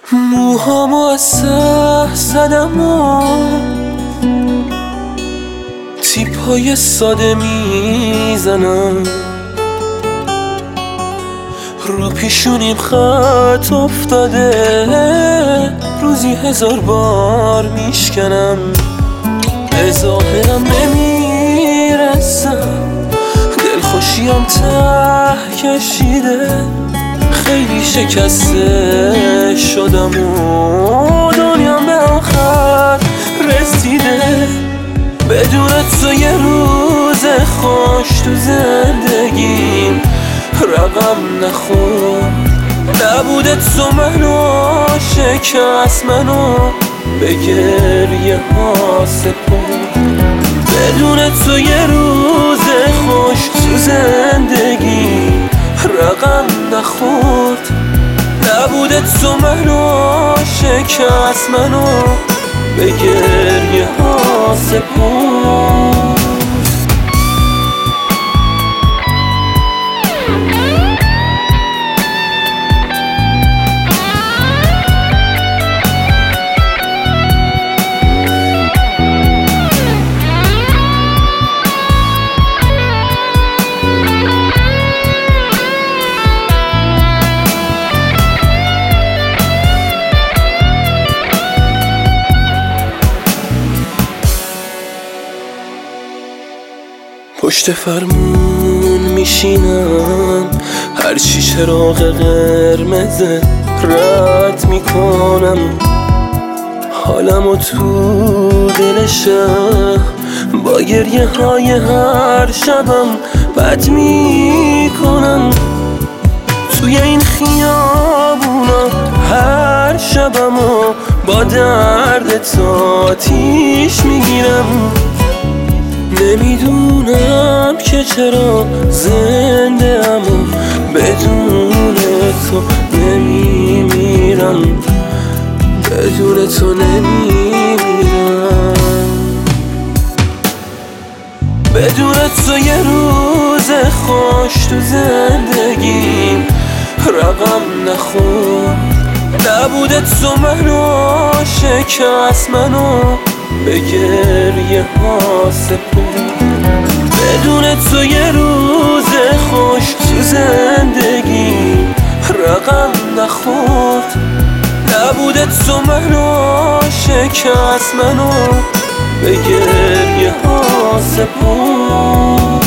موهامو از سه زدم و تیپای ساده میزنم، رو پیشونیم خط افتاده، روزی 1000 بار میشکنم. به ظاهرم نمیرسم، دلخوشیم ته کشیده، خیلی شکسته شدم و دنیام به آخر رسیده. بدون تو یه روز خوش تو زندگیم رقم نخورد، نبود تو منو شکست، منو به گریه ها سپرد. بدون تو یه روز خوش تو زندگیم رقم نخورد، نبود تو منو شکست، منو به گریه ها سپرد. پشت فرمون میشینم، هرچی چراغ قرمز رد میکنم، حالمو تو دل شب با گریه های هر شبم بد میکنم. توی این خیابونا هر شبمو با درد تا آتیش میگیرم. نمیدونم که چرا زنده امو بدون تو نمیمیرم، بدون تو نمیمیرم. بدون تو یه روز خوش تو زندگیم رقم نخورد، نبود تو منو شکست، منو به گریه ها سپرد. بدون تو یه روز خوش تو زندگی رقم نخورد، نبود تو منو شکست، منو به گریه ها سپرد.